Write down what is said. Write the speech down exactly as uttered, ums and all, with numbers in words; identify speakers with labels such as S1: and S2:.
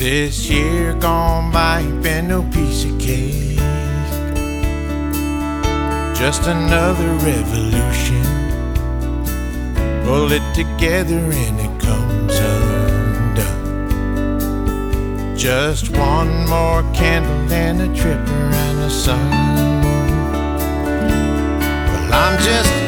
S1: This year gone by ain't been no piece of cake, just another revolution. Pull it together and it comes undone. Just one more candle and a trip around the sun. Well, I'm just